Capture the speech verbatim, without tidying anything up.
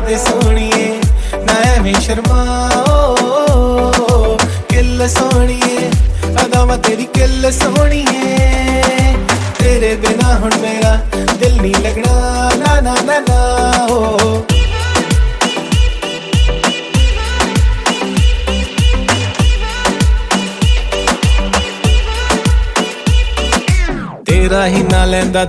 दे सोहणीए ना एवें शर्माओ किल सोहणीए अदावां तेरी किल सोहणीए तेरे बिना हुण मेरा दिल नहीं लगना ना ना ना ना ओ तेरा ही ना लैंदा